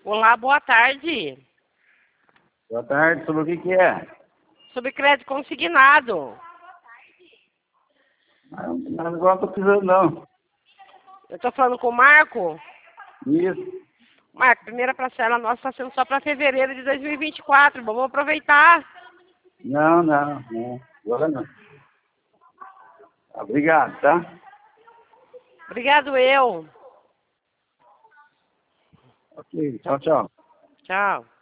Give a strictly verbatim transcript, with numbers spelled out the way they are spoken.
Olá, boa tarde. Boa tarde, sobre o que que é? Sobre crédito consignado. Não, não, agora não tô precisando, não. Eu tô falando com o Marco. Isso. Marco, primeira parcela nossa está sendo só para fevereiro de dois mil e vinte e quatro. Vamos aproveitar. Não, não, não. Agora não. Obrigado, tá? Obrigado, eu. Ok, tchau, tchau. Tchau.